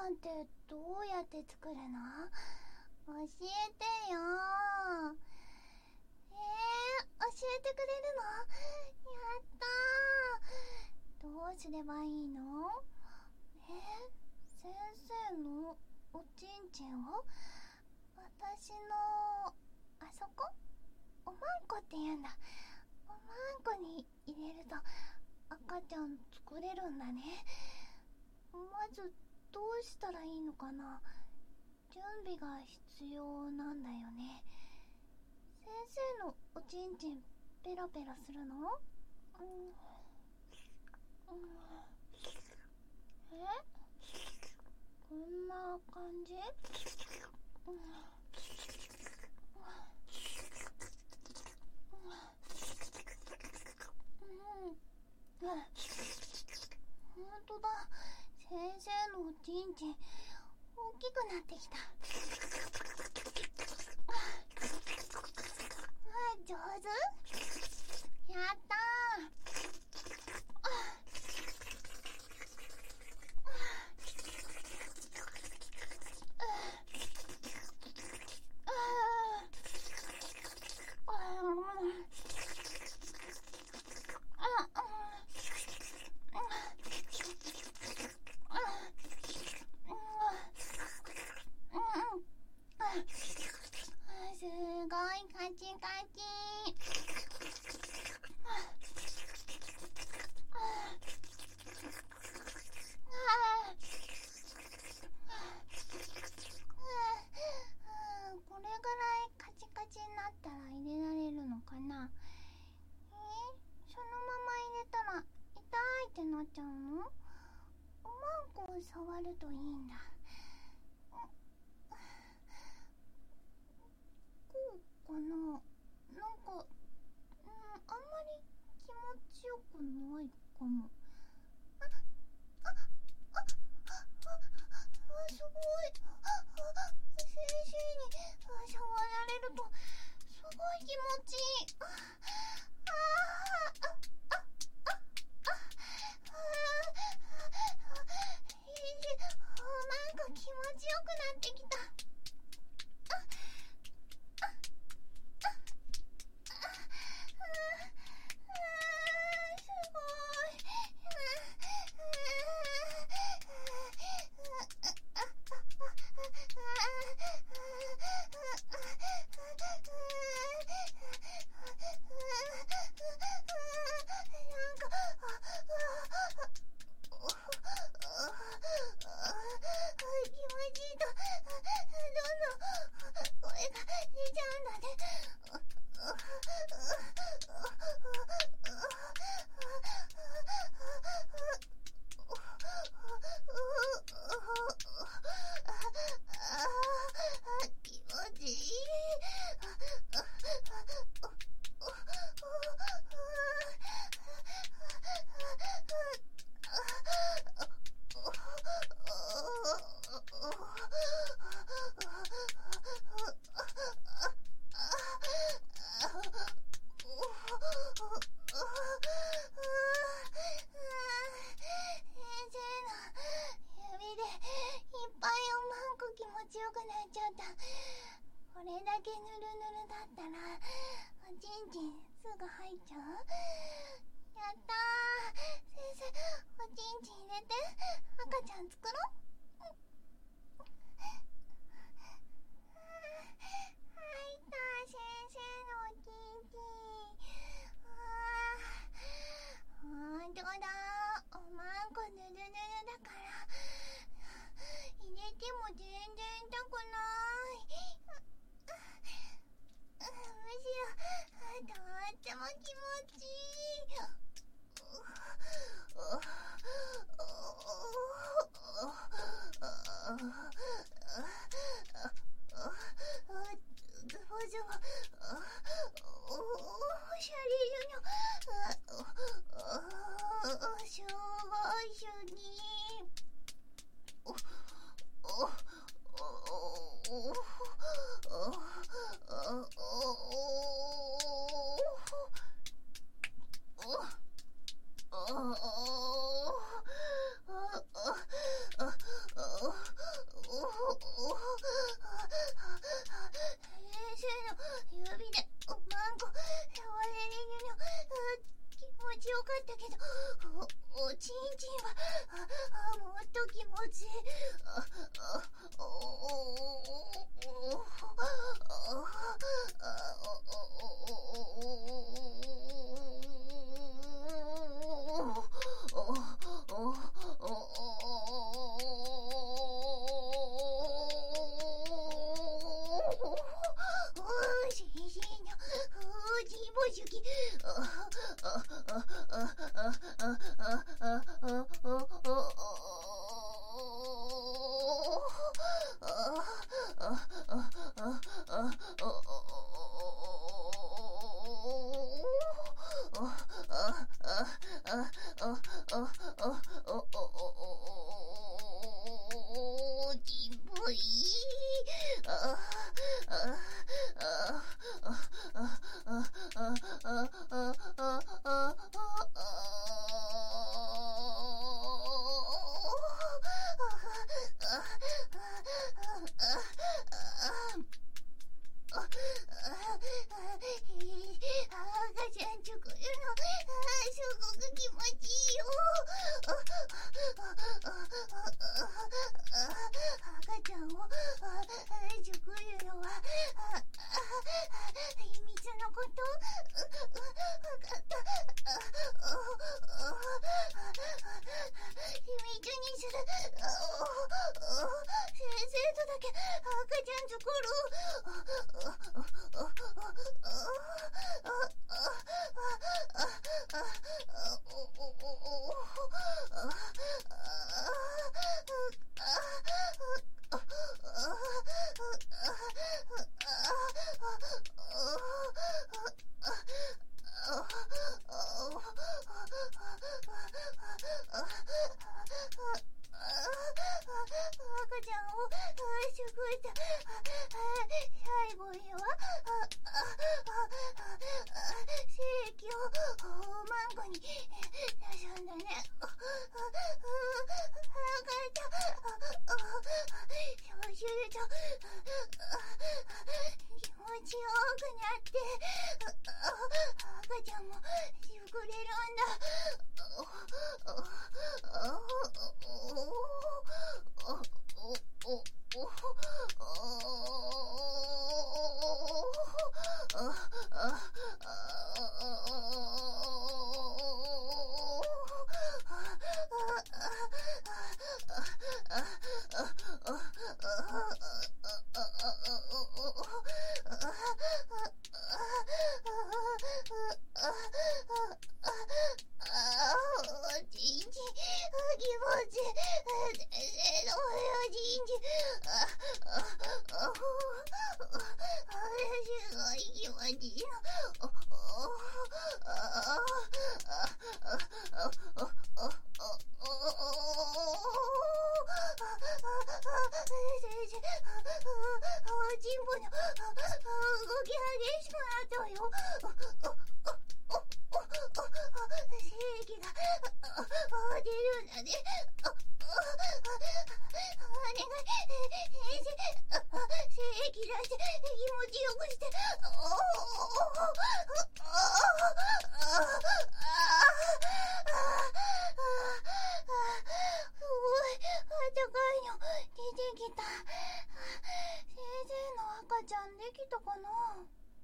なんてどうやって作るの？教えてよ。教えてくれるの？やったー。どうすればいいの？先生のおちんちんを私のあそこ、おまんこって言うんだ。おまんこに入れると赤ちゃん作れるんだね。まずどうしたらいいのかな。準備が必要なんだよね。先生のおちんちんペラペラするの？こんな感じ？ほんとだ。先生のおちんちん大きくなってきた。上手？やったー。すごいカチカチ。これぐらいカチカチになったら入れられるのかな。そのまま入れたら痛いってなっちゃうの？おまんこを触るといいんだ。こうかな。なんか、あんまり気持ちよくないかも。すごい。先生に触られるとすごい気持ちいい。なんか気持ちよくなってきた。すごい。これだけぬるぬるだったらおちんちんすぐ入っちゃう？やったー。先生、おちんちん入れて赤ちゃん作ろう。入った、先生のおちんちん。ほんとだ。おまんこぬるぬるだから入れても全然痛くない。むしろとっても気持ちいい。シャリルのすごい主義。 ちんちんはもっと気持ちいい。できたかな。